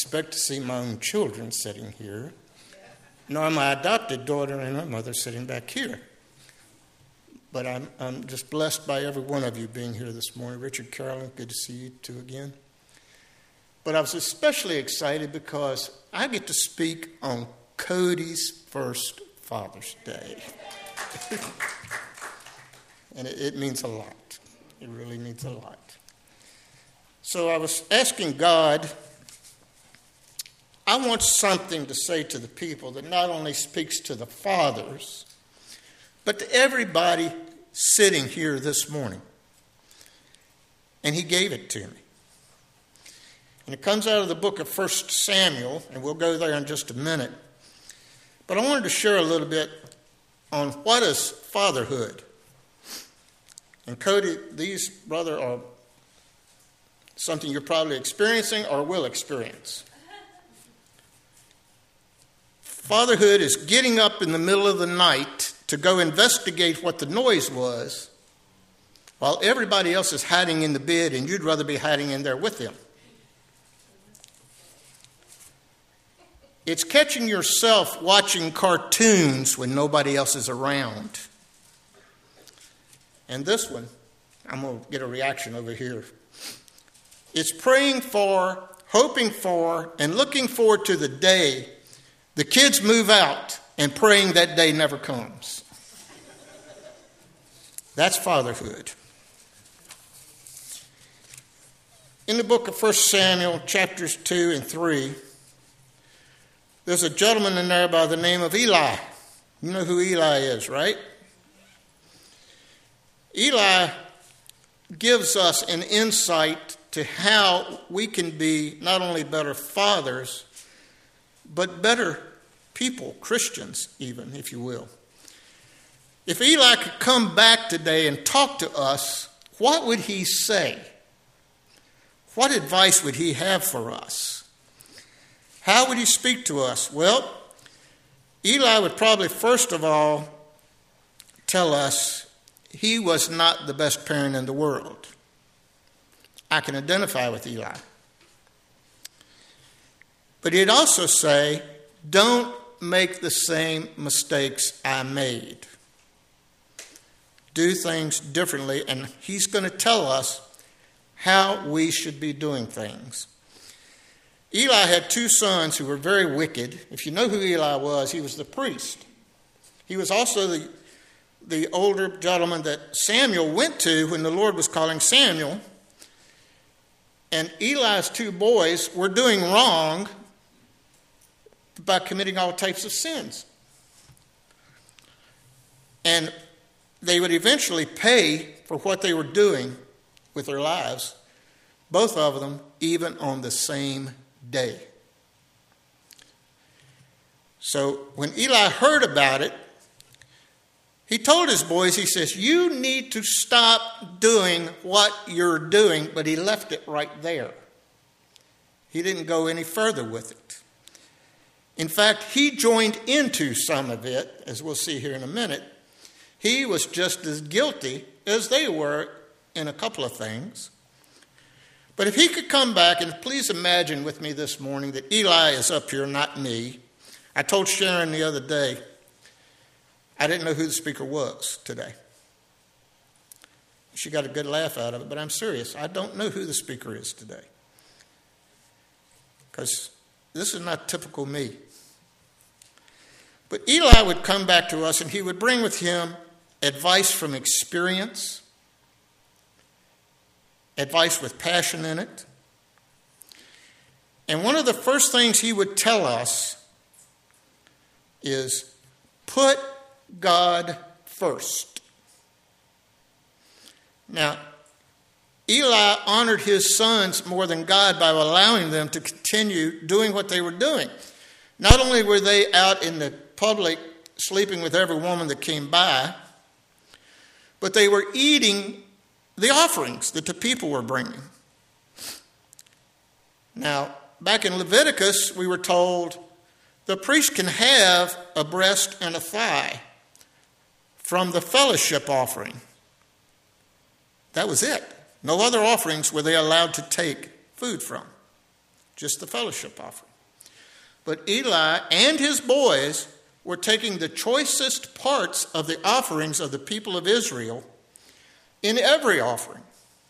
expect to see my own children sitting here, nor my adopted daughter and her mother sitting back here. But I'm just blessed by every one of you being here this morning. Richard, Carolyn, good to see you two again. But I was especially excited because I get to speak on Cody's first Father's Day. And it means a lot. It really means a lot. So I was asking God, I want something to say to the people that not only speaks to the fathers, but to everybody sitting here this morning. And he gave it to me. And it comes out of the book of 1 Samuel, and we'll go there in just a minute. But I wanted to share a little bit on what is fatherhood. And Cody, these, brother, are something you're probably experiencing or will experience. Fatherhood is getting up in the middle of the night to go investigate what the noise was while everybody else is hiding in the bed and you'd rather be hiding in there with them. It's catching yourself watching cartoons when nobody else is around. And this one, I'm going to get a reaction over here. It's praying for, hoping for, and looking forward to the day the kids move out and praying that day never comes. That's fatherhood. In the book of 1 Samuel, chapters 2 and 3, there's a gentleman in there by the name of Eli. You know who Eli is, right? Eli gives us an insight to how we can be not only better fathers, but better people, Christians even, if you will. If Eli could come back today and talk to us, what would he say? What advice would he have for us? How would he speak to us? Well, Eli would probably first of all tell us he was not the best parent in the world. I can identify with Eli. But he'd also say, don't make the same mistakes I made. Do things differently, and he's going to tell us how we should be doing things. Eli had two sons who were very wicked. If you know who Eli was, he was the priest. He was also the older gentleman that Samuel went to when the Lord was calling Samuel. And Eli's two boys were doing wrong by committing all types of sins. And they would eventually pay for what they were doing with their lives, both of them, even on the same day. So when Eli heard about it, he told his boys, he says, you need to stop doing what you're doing, but he left it right there. He didn't go any further with it. In fact, he joined into some of it, as we'll see here in a minute. He was just as guilty as they were in a couple of things. But if he could come back, and please imagine with me this morning that Eli is up here, not me. I told Sharon the other day, I didn't know who the speaker was today. She got a good laugh out of it, but I'm serious. I don't know who the speaker is today. Because this is not typical me. But Eli would come back to us and he would bring with him advice from experience, advice with passion in it. And one of the first things he would tell us is put God first. Now, Eli honored his sons more than God by allowing them to continue doing what they were doing. Not only were they out in the public sleeping with every woman that came by, but they were eating the offerings that the people were bringing. Now, back in Leviticus, we were told the priest can have a breast and a thigh from the fellowship offering. That was it. No other offerings were they allowed to take food from. just the fellowship offering. But Eli and his boys were taking the choicest parts of the offerings of the people of Israel in every offering.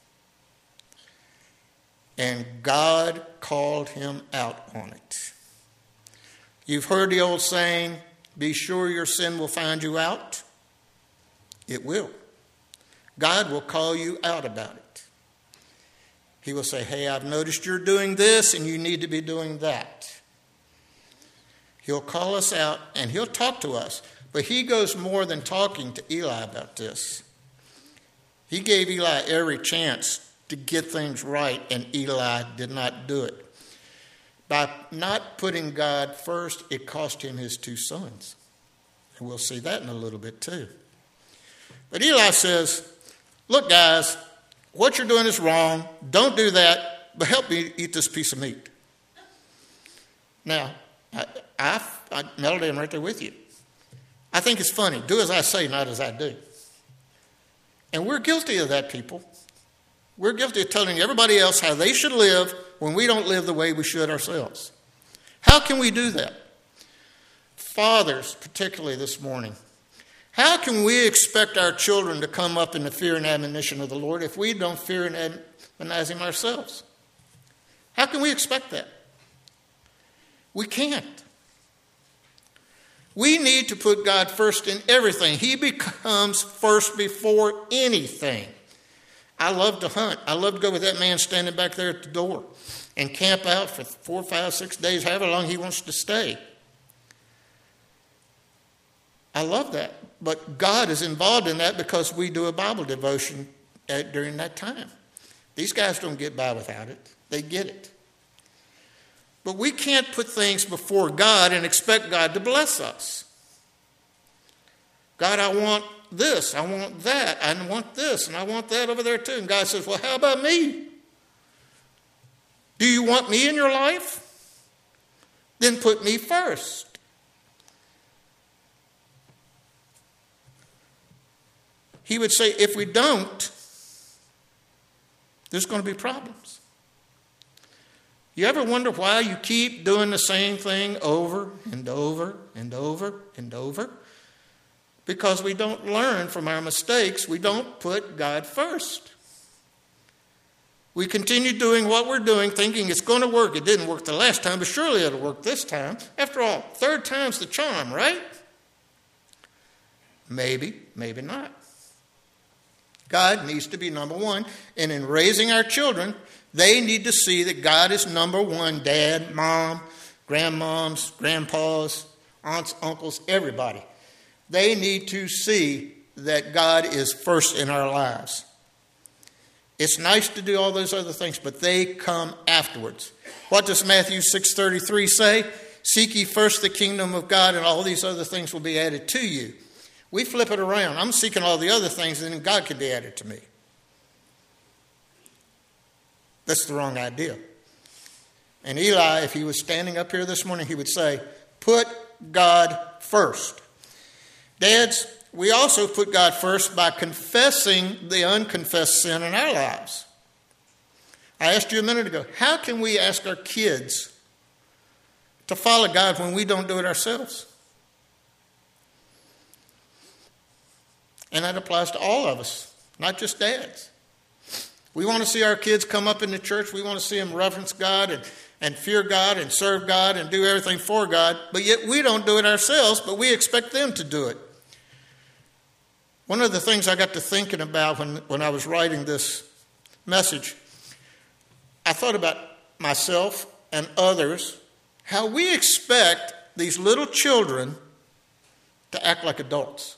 And God called him out on it. You've heard the old saying, be sure your sin will find you out. It will. God will call you out about it. He will say, hey, I've noticed you're doing this and you need to be doing that. He'll call us out and he'll talk to us. But he goes more than talking to Eli about this. He gave Eli every chance to get things right, and Eli did not do it. By not putting God first, it cost him his 2 sons. And we'll see that in a little bit too. But Eli says, look, guys, what you're doing is wrong. Don't do that, but help me eat this piece of meat. Now, Melody, I'm right there with you. I think it's funny. Do as I say, not as I do. And we're guilty of that, people. We're guilty of telling everybody else how they should live when we don't live the way we should ourselves. How can we do that? Fathers, particularly this morning, how can we expect our children to come up in the fear and admonition of the Lord if we don't fear and admonize him ourselves? How can we expect that? We can't. We need to put God first in everything. He becomes first before anything. I love to hunt. I love to go with that man standing back there at the door and camp out for 4, 5, 6 days, however long he wants to stay. I love that. But God is involved in that because we do a Bible devotion during that time. These guys don't get by without it. They get it. But we can't put things before God and expect God to bless us. God, I want this, I want that, I want this, and I want that over there too. And God says, well, how about me? Do you want me in your life? Then put me first. He would say, if we don't, there's going to be problems. You ever wonder why you keep doing the same thing over and over and over and over? Because we don't learn from our mistakes. We don't put God first. We continue doing what we're doing, thinking it's going to work. It didn't work the last time, but surely it'll work this time. After all, 3rd time's the charm, right? Maybe, maybe not. God needs to be number one. And in raising our children, they need to see that God is number one. Dad, mom, grandmoms, grandpas, aunts, uncles, everybody. They need to see that God is first in our lives. It's nice to do all those other things, but they come afterwards. What does Matthew 6:33 say? Seek ye first the kingdom of God, and all these other things will be added to you. We flip it around. I'm seeking all the other things, and then God can be added to me. That's the wrong idea. And Eli, if he was standing up here this morning, he would say, put God first. Dads, we also put God first by confessing the unconfessed sin in our lives. I asked you a minute ago, how can we ask our kids to follow God when we don't do it ourselves? And that applies to all of us, not just dads. We want to see our kids come up in the church. We want to see them reverence God and fear God and serve God and do everything for God. But yet we don't do it ourselves, but we expect them to do it. One of the things I got to thinking about when I was writing this message, I thought about myself and others, how we expect these little children to act like adults.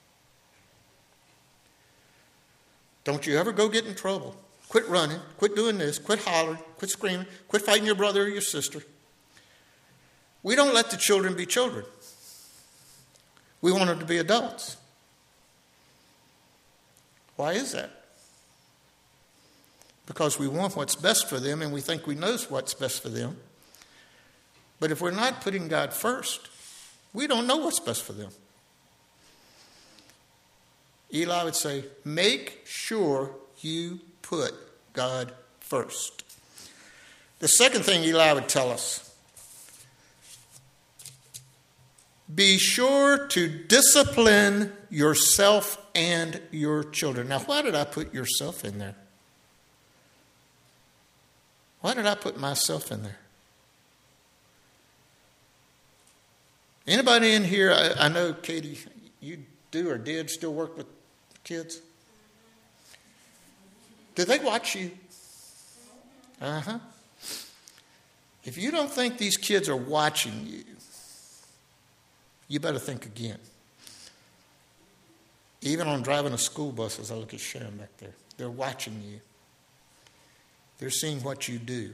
Don't you ever go get in trouble. Quit running, quit doing this, quit hollering, quit screaming, quit fighting your brother or your sister. We don't let the children be children. We want them to be adults. Why is that? Because we want what's best for them and we think we know what's best for them. But if we're not putting God first, we don't know what's best for them. Eli would say, make sure you put God first. The second thing Eli would tell us, be sure to discipline yourself and your children. Now, why did I put yourself in there? Why did I put myself in there? Anybody in here, I know, Katie, you do or did still work with kids? Do they watch you? Uh-huh. If you don't think these kids are watching you, you better think again. Even on driving a school bus, as I look at Sharon back there, they're watching you. They're seeing what you do.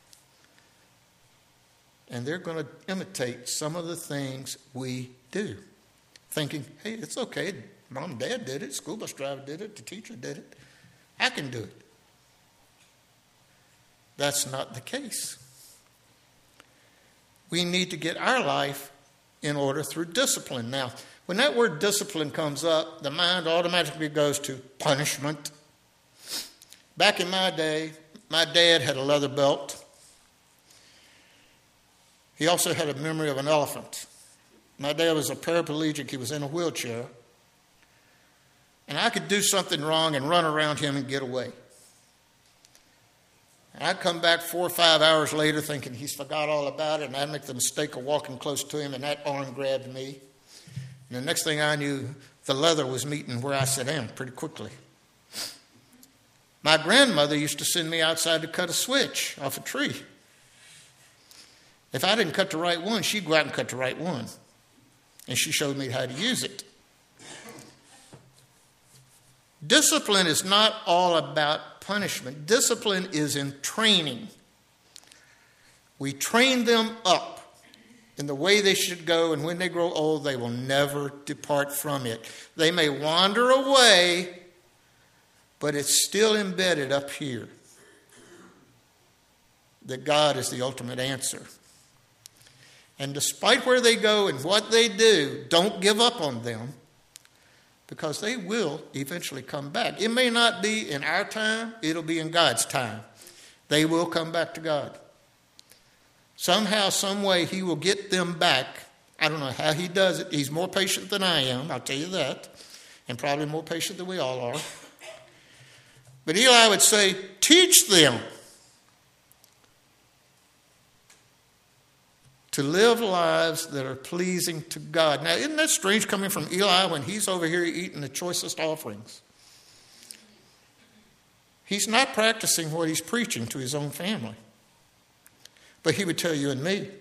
And they're going to imitate some of the things we do, thinking, hey, it's okay. Mom and Dad did it. School bus driver did it. The teacher did it. I can do it. That's not the case. We need to get our life in order through discipline. Now, when that word discipline comes up, the mind automatically goes to punishment. Back in my day, my dad had a leather belt. He also had a memory of an elephant. My dad was a paraplegic. He was in a wheelchair. And I could do something wrong and run around him and get away. And I'd come back 4 or 5 hours later thinking he's forgot all about it, and I'd make the mistake of walking close to him, and that arm grabbed me. And the next thing I knew, the leather was meeting where I sat down pretty quickly. My grandmother used to send me outside to cut a switch off a tree. If I didn't cut the right one, she'd go out and cut the right one. And she showed me how to use it. Discipline is not all about punishment. Discipline is in training. We train them up in the way they should go, and when they grow old, they will never depart from it. They may wander away, but it's still embedded up here that God is the ultimate answer. And despite where they go and what they do, don't give up on them, because they will eventually come back. It may not be in our time, it'll be in God's time. They will come back to God. Somehow, some way, he will get them back. I don't know how he does it. He's more patient than I am, I'll tell you that, and probably more patient than we all are. But Eli would say, teach them to live lives that are pleasing to God. Now, isn't that strange coming from Eli when he's over here eating the choicest offerings? He's not practicing what he's preaching to his own family. But he would tell you and me,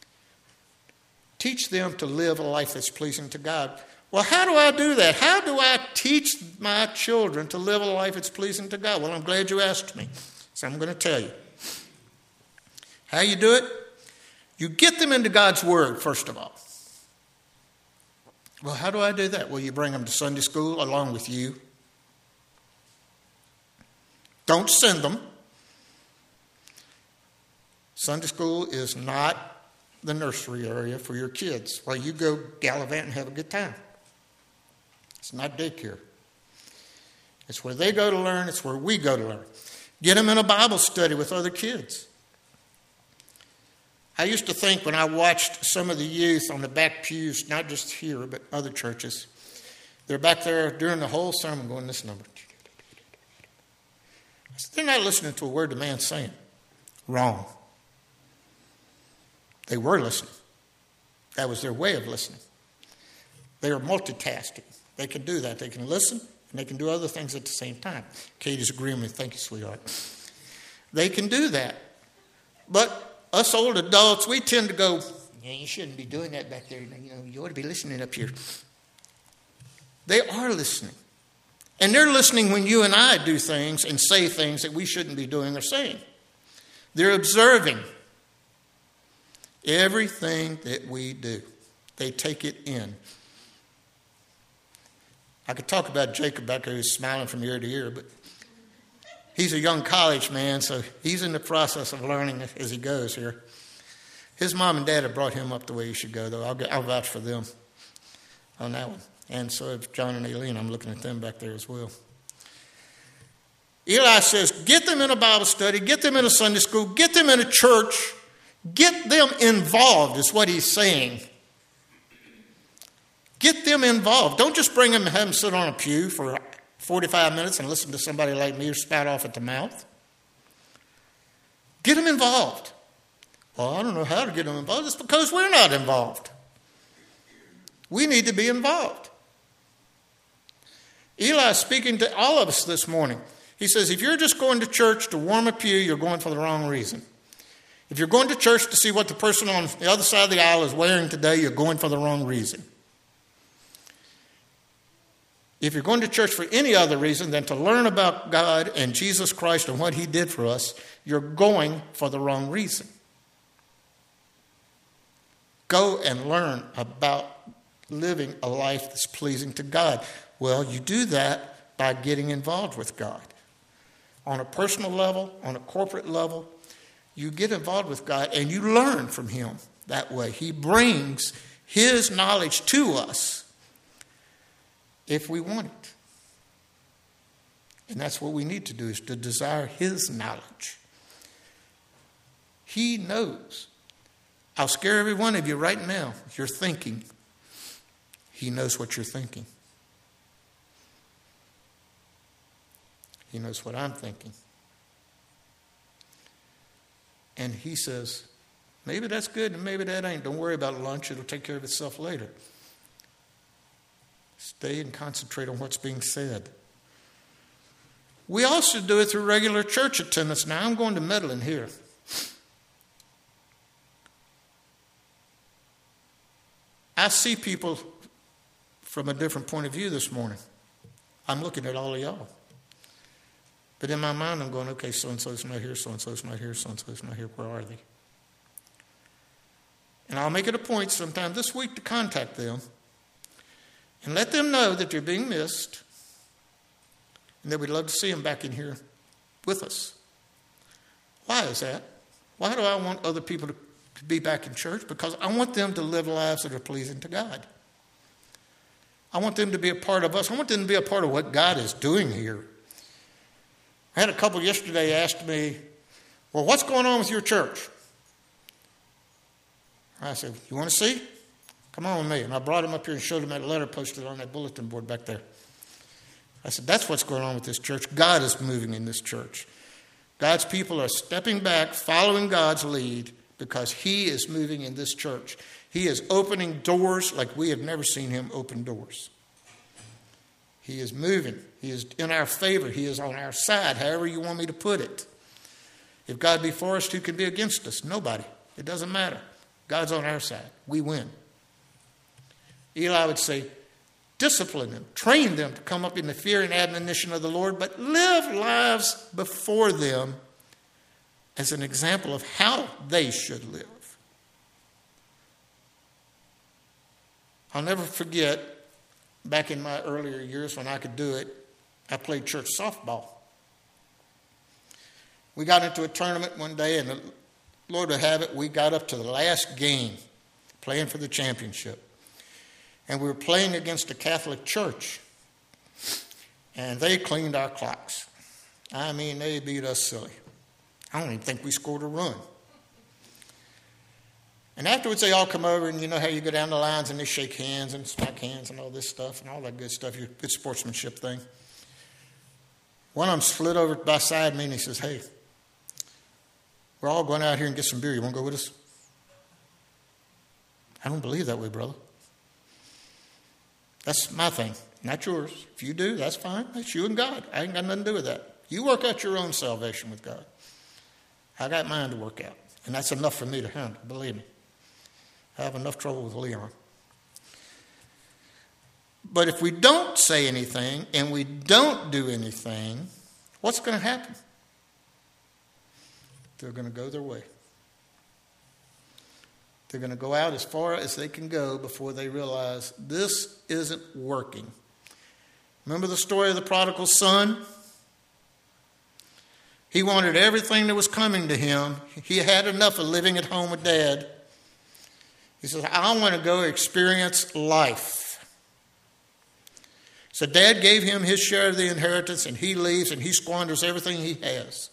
teach them to live a life that's pleasing to God. Well, how do I do that? How do I teach my children to live a life that's pleasing to God? Well, I'm glad you asked me, so I'm going to tell you. How you do it? You get them into God's Word, first of all. Well, how do I do that? Well, you bring them to Sunday school along with you. Don't send them. Sunday school is not the nursery area for your kids while you go gallivant and have a good time. It's not daycare. It's where they go to learn. It's where we go to learn. Get them in a Bible study with other kids. I used to think when I watched some of the youth on the back pews, not just here, but other churches, they're back there during the whole sermon going this number. I said, they're not listening to a word the man's saying. Wrong. They were listening. That was their way of listening. They are multitasking. They can do that. They can listen, and they can do other things at the same time. Katie's agreeing with me. Thank you, sweetheart. They can do that. But us old adults, we tend to go, yeah, you shouldn't be doing that back there. You ought to be listening up here. They are listening. And they're listening when you and I do things and say things that we shouldn't be doing or saying. They're observing everything that we do. They take it in. I could talk about Jacob back there who's smiling from ear to ear, but he's a young college man, so he's in the process of learning as he goes here. His mom and dad have brought him up the way he should go, though. I'll vouch for them on that one. And so have John and Aileen. I'm looking at them back there as well. Eli says, get them in a Bible study, get them in a Sunday school, get them in a church, get them involved is what he's saying. Get them involved. Don't just bring them and have them sit on a pew for 45 minutes and listen to somebody like me spout off at the mouth. Get them involved. Well, I don't know how to get them involved. It's because we're not involved. We need to be involved. Eli is speaking to all of us this morning. He says, if you're just going to church to warm a pew, you're going for the wrong reason. If you're going to church to see what the person on the other side of the aisle is wearing today, you're going for the wrong reason. If you're going to church for any other reason than to learn about God and Jesus Christ and what he did for us, you're going for the wrong reason. Go and learn about living a life that's pleasing to God. Well, you do that by getting involved with God. On a personal level, on a corporate level, you get involved with God and you learn from him that way. He brings his knowledge to us if we want it. And that's what we need to do, is to desire his knowledge. He knows. I'll scare every one of you right now. You're thinking. He knows what you're thinking. He knows what I'm thinking. And he says, maybe that's good and maybe that ain't. Don't worry about lunch. It'll take care of itself later. Stay and concentrate on what's being said. We also do it through regular church attendance. Now, I'm going to meddle in here. I see people from a different point of view this morning. I'm looking at all of y'all. But in my mind, I'm going, okay, so-and-so's not here, so-and-so's not here, so-and-so's not here. Where are they? And I'll make it a point sometime this week to contact them and let them know that they're being missed and that we'd love to see them back in here with us. Why is that? Why do I want other people to be back in church? Because I want them to live lives that are pleasing to God. I want them to be a part of us. I want them to be a part of what God is doing here. I had a couple yesterday ask me, well, what's going on with your church? I said, you want to see? Come on with me. And I brought him up here and showed him that letter posted on that bulletin board back there. I said, that's what's going on with this church. God is moving in this church. God's people are stepping back, following God's lead, because he is moving in this church. He is opening doors like we have never seen him open doors. He is moving. He is in our favor. He is on our side, however you want me to put it. If God be for us, who can be against us? Nobody. It doesn't matter. God's on our side. We win. Eli would say, discipline them, train them to come up in the fear and admonition of the Lord, but live lives before them as an example of how they should live. I'll never forget, back in my earlier years when I could do it, I played church softball. We got into a tournament one day, and the Lord would have it, we got up to the last game, playing for the championship. And we were playing against a Catholic church. And they cleaned our clocks. I mean, they beat us silly. I don't even think we scored a run. And afterwards, they all come over, and you know how you go down the lines and they shake hands and smack hands and all this stuff and all that good stuff, your good sportsmanship thing. One of them slid over beside me and he says, hey, we're all going out here and get some beer. You want to go with us? I don't believe that way, brother. That's my thing, not yours. If you do, that's fine. That's you and God. I ain't got nothing to do with that. You work out your own salvation with God. I got mine to work out. And that's enough for me to handle, believe me. I have enough trouble with Leon. But if we don't say anything and we don't do anything, what's going to happen? They're going to go their way. They're going to go out as far as they can go before they realize this isn't working. Remember the story of the prodigal son? He wanted everything that was coming to him. He had enough of living at home with dad. He says, I want to go experience life. So Dad gave him his share of the inheritance, and he leaves and he squanders everything he has.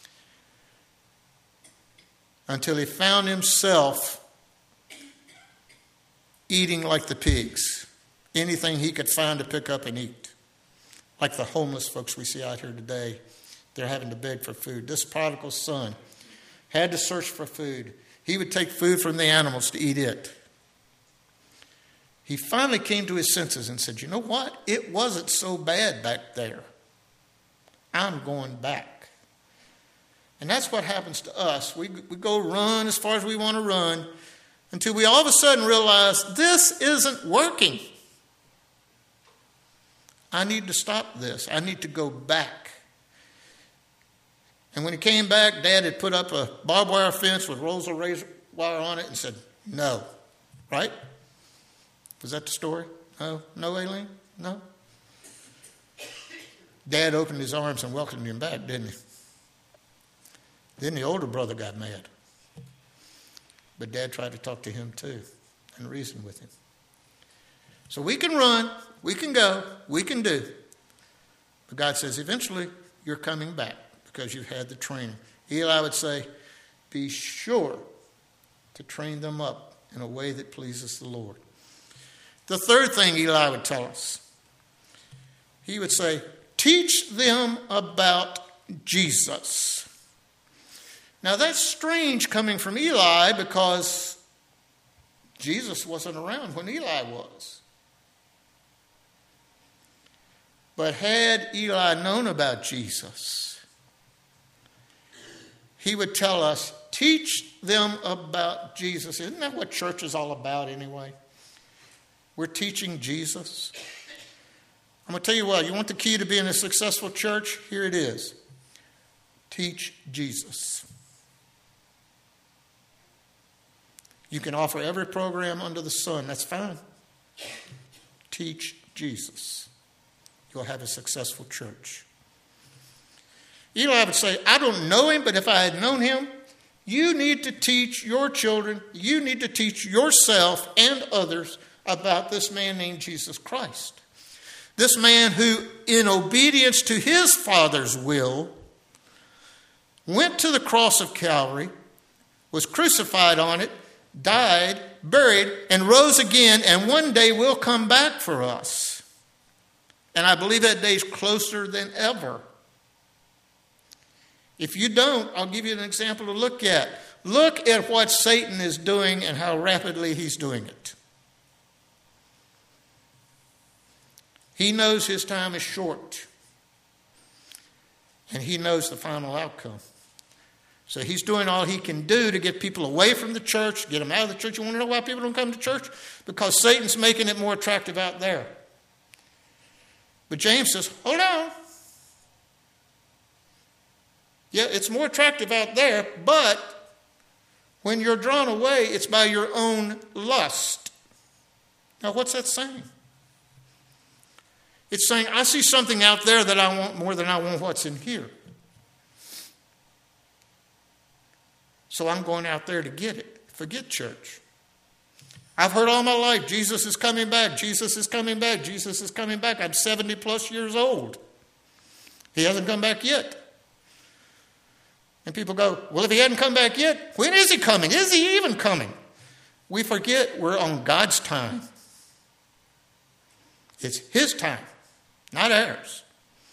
Until he found himself eating like the pigs. Anything he could find to pick up and eat. Like the homeless folks we see out here today. They're having to beg for food. This prodigal son had to search for food. He would take food from the animals to eat it. He finally came to his senses and said, you know what? It wasn't so bad back there. I'm going back. And that's what happens to us. We go run as far as we want to run until we all of a sudden realize this isn't working. I need to stop this. I need to go back. And when he came back, Dad had put up a barbed wire fence with rolls of razor wire on it and said, no. Right? Was that the story? No, Aileen? No? Dad opened his arms and welcomed him back, didn't he? Then the older brother got mad. But Dad tried to talk to him too and reason with him. So we can run, we can go, we can do. But God says, eventually you're coming back because you've had the training. Eli would say, be sure to train them up in a way that pleases the Lord. The third thing Eli would tell us, he would say, teach them about Jesus. Now that's strange coming from Eli because Jesus wasn't around when Eli was. But had Eli known about Jesus, he would tell us, teach them about Jesus. Isn't that what church is all about anyway? We're teaching Jesus. I'm going to tell you what, you want the key to being a successful church? Here it is. Teach Jesus. You can offer every program under the sun. That's fine. Teach Jesus. You'll have a successful church. Eli would say, I don't know him, but if I had known him, you need to teach your children, you need to teach yourself and others about this man named Jesus Christ. This man who, in obedience to his Father's will, went to the cross of Calvary, was crucified on it, died, buried, and rose again, and one day will come back for us. And I believe that day is closer than ever. If you don't, I'll give you an example to look at. Look at what Satan is doing and how rapidly he's doing it. He knows his time is short. And he knows the final outcome. So he's doing all he can do to get people away from the church, get them out of the church. You want to know why people don't come to church? Because Satan's making it more attractive out there. But James says, hold on. Yeah, it's more attractive out there, but when you're drawn away, it's by your own lust. Now, what's that saying? It's saying, I see something out there that I want more than I want what's in here. So I'm going out there to get it. Forget church. I've heard all my life, Jesus is coming back, Jesus is coming back, Jesus is coming back. I'm 70 plus years old. He hasn't come back yet. And people go, well, if he hadn't come back yet, when is he coming? Is he even coming? We forget we're on God's time. It's his time, not ours.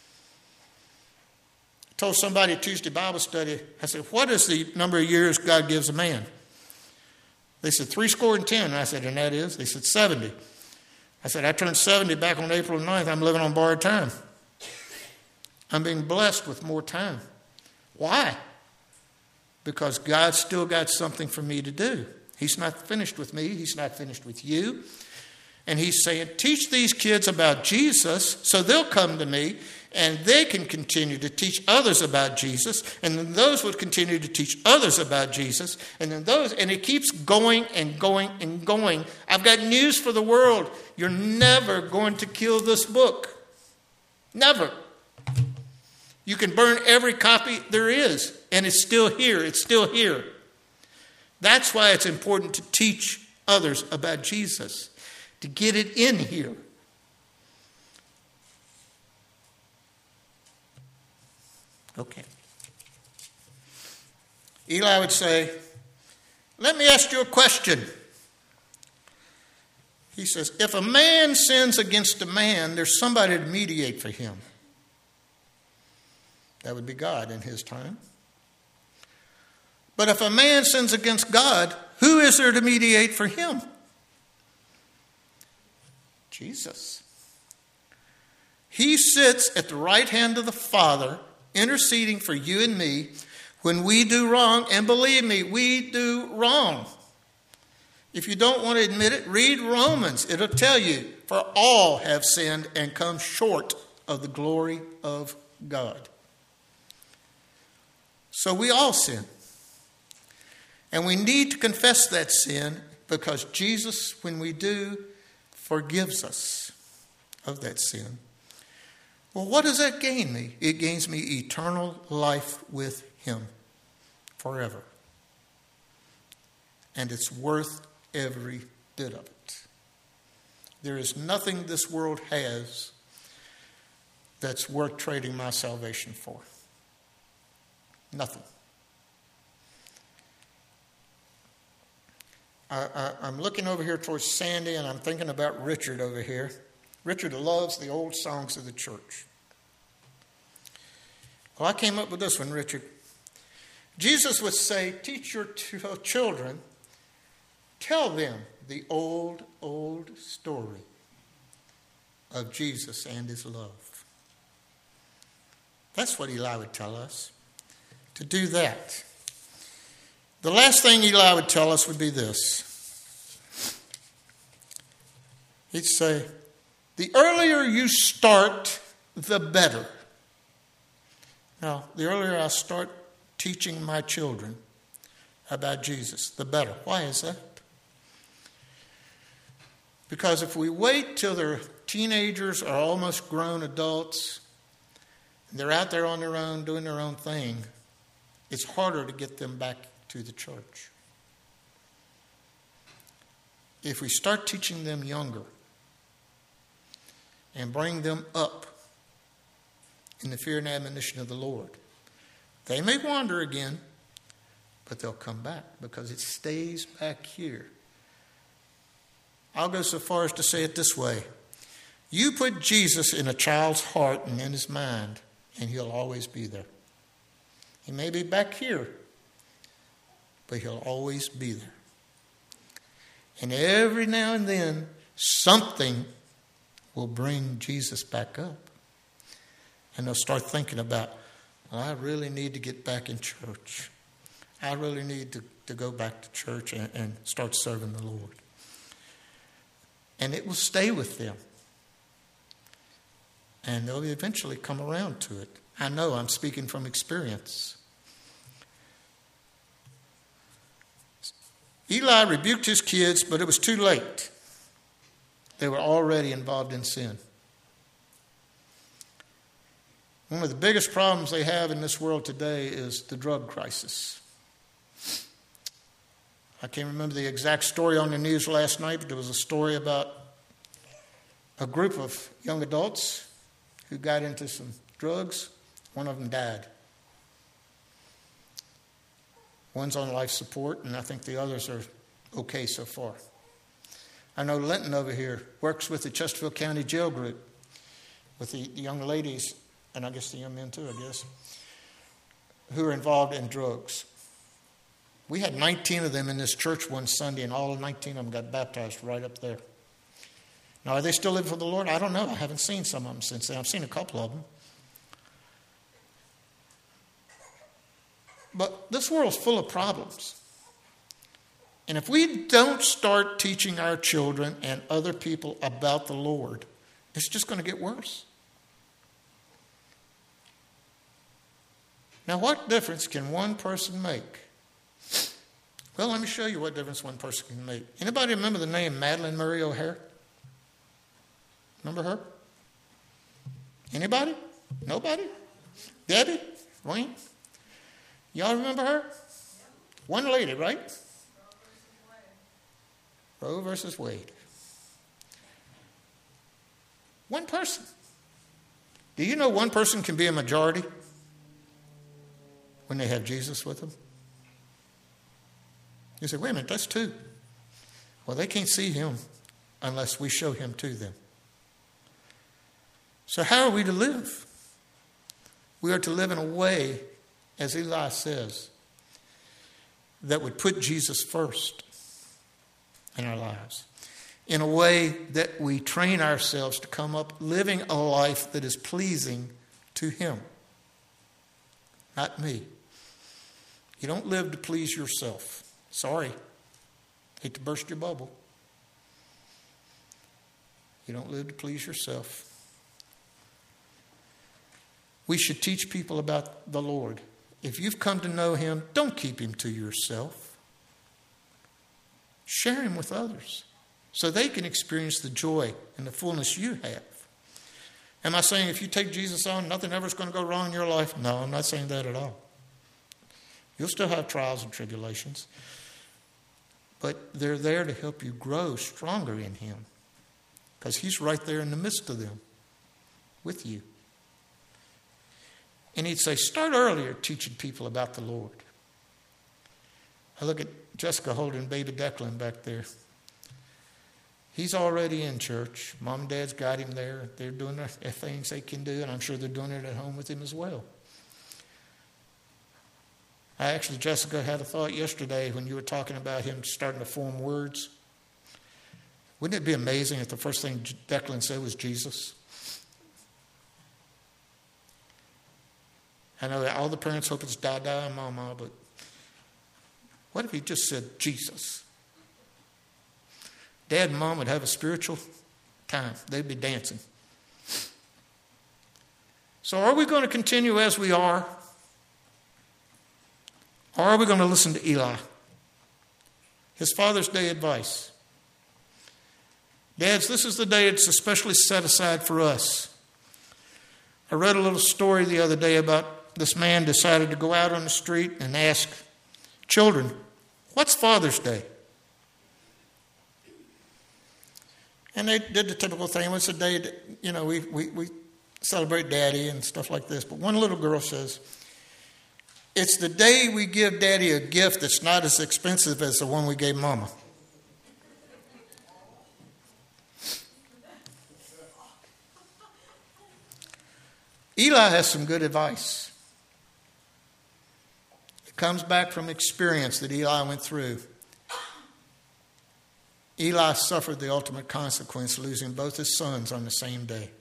I told somebody at Tuesday Bible study, I said, what is the number of years God gives a man? They said, 70. And I said, and that is? They said, 70. I said, I turned 70 back on April 9th. I'm living on borrowed time. I'm being blessed with more time. Why? Because God's still got something for me to do. He's not finished with me. He's not finished with you. And he's saying, teach these kids about Jesus so they'll come to me and they can continue to teach others about Jesus. And then those would continue to teach others about Jesus. And then those, and it keeps going and going and going. I've got news for the world. You're never going to kill this book. Never. You can burn every copy there is. And it's still here. It's still here. That's why it's important to teach others about Jesus. To get it in here. Okay. Eli would say, let me ask you a question. He says, if a man sins against a man, there's somebody to mediate for him. That would be God in his time. But if a man sins against God, who is there to mediate for him? Jesus. He sits at the right hand of the Father, interceding for you and me when we do wrong. And believe me, we do wrong. If you don't want to admit it, read Romans. It'll tell you, for all have sinned and come short of the glory of God. So we all sin. And we need to confess that sin because Jesus, when we do, forgives us of that sin. Well, what does that gain me? It gains me eternal life with him forever. And it's worth every bit of it. There is nothing this world has that's worth trading my salvation for. Nothing. I'm looking over here towards Sandy, and I'm thinking about Richard over here. Richard loves the old songs of the church. Well, I came up with this one, Richard. Jesus would say, teach your children, tell them the old, old story of Jesus and his love. That's what Eli would tell us, to do that. The last thing Eli would tell us would be this. He'd say, the earlier you start, the better. Now, the earlier I start teaching my children about Jesus, the better. Why is that? Because if we wait till they're teenagers or almost grown adults, and they're out there on their own doing their own thing, it's harder to get them back to the church. If we start teaching them younger and bring them up in the fear and admonition of the Lord, they may wander again, but they'll come back because it stays back here. I'll go so far as to say it this way. You put Jesus in a child's heart and in his mind, and he'll always be there. He may be back here, but he'll always be there. And every now and then, something will bring Jesus back up. And they'll start thinking about, well, I really need to get back in church. I really need to go back to church and start serving the Lord. And it will stay with them. And they'll eventually come around to it. I know, I'm speaking from experience. Eli rebuked his kids, but it was too late. They were already involved in sin. One of the biggest problems they have in this world today is the drug crisis. I can't remember the exact story on the news last night, but there was a story about a group of young adults who got into some drugs. One of them died. One's on life support, and I think the others are okay so far. I know Linton over here works with the Chesterfield County Jail Group, with the young ladies, and I guess the young men too, who are involved in drugs. We had 19 of them in this church one Sunday, and all 19 of them got baptized right up there. Now, are they still living for the Lord? I don't know. I haven't seen some of them since then. I've seen a couple of them. But this world's full of problems. And if we don't start teaching our children and other people about the Lord, it's just going to get worse. Now, what difference can one person make? Well, let me show you what difference one person can make. Anybody remember the name Madalyn Murray O'Hair? Remember her? Anybody? Nobody? Debbie? Wayne? Y'all remember her? One lady, right? Roe versus Wade. One person. Do you know one person can be a majority? when they have Jesus with them? You say, wait a minute, that's two. Well, they can't see him unless we show him to them. So how are we to live? We are to live in a way, as Eli says, that would put Jesus first in our lives. In a way that we train ourselves to come up living a life that is pleasing to him, not me. You don't live to please yourself. Sorry. Hate to burst your bubble. You don't live to please yourself. We should teach people about the Lord. If you've come to know him, don't keep him to yourself. Share him with others so they can experience the joy and the fullness you have. Am I saying if you take Jesus on, nothing ever is going to go wrong in your life? No, I'm not saying that at all. You'll still have trials and tribulations. But they're there to help you grow stronger in him. Because he's right there in the midst of them with you. And he'd say, start earlier teaching people about the Lord. I look at Jessica holding baby Declan back there. He's already in church. Mom and Dad's got him there. They're doing the things they can do, and I'm sure they're doing it at home with him as well. Jessica had a thought yesterday when you were talking about him starting to form words. Wouldn't it be amazing if the first thing Declan said was Jesus? I know that all the parents hope it's Dada and Mama, but what if he just said Jesus? Dad and Mom would have a spiritual time. They'd be dancing. So are we going to continue as we are? Or are we going to listen to Eli? His Father's Day advice. Dads, this is the day it's especially set aside for us. I read a little story the other day about this man decided to go out on the street and ask children, what's Father's Day? And they did the typical thing. It's a day that, we celebrate Daddy and stuff like this. But one little girl says, it's the day we give Daddy a gift that's not as expensive as the one we gave Mama. Eli has some good advice. It comes back from experience that Eli went through. Eli suffered the ultimate consequence, losing both his sons on the same day.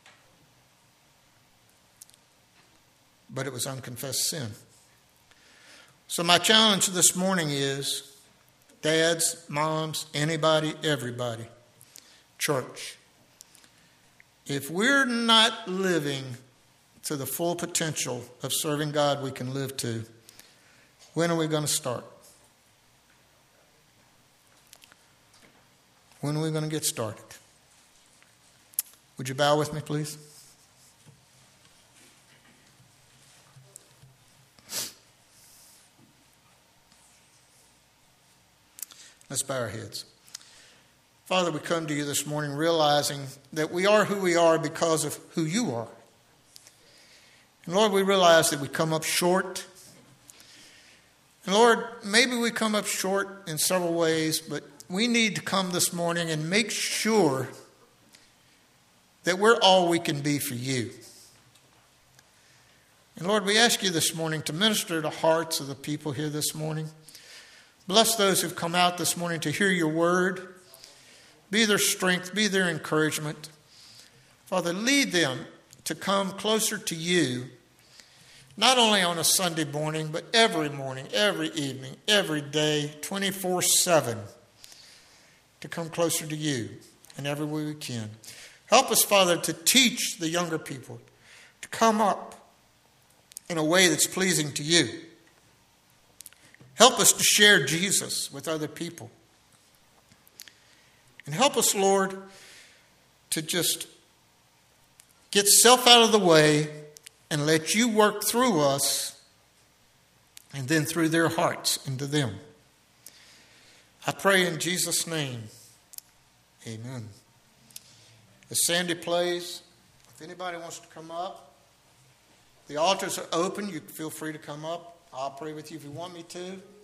But it was unconfessed sin. So my challenge this morning is, dads, moms, anybody, everybody, church, if we're not living to the full potential of serving God we can live to, when are we going to start? When are we going to get started? Would you bow with me, please? Let's bow our heads. Father, we come to you this morning realizing that we are who we are because of who you are. And Lord, we realize that we come up short. And Lord, maybe we come up short in several ways, but we need to come this morning and make sure that we're all we can be for you. And Lord, we ask you this morning to minister to the hearts of the people here this morning. Bless those who've come out this morning to hear your word. Be their strength, be their encouragement. Father, lead them to come closer to you, not only on a Sunday morning, but every morning, every evening, every day, 24/7, to come closer to you in every way we can. Help us, Father, to teach the younger people to come up in a way that's pleasing to you. Help us to share Jesus with other people. And help us, Lord, to just get self out of the way and let you work through us and then through their hearts into them. I pray in Jesus' name. Amen. As Sandy plays, if anybody wants to come up, the altars are open. You feel free to come up. I'll pray with you if you want me to.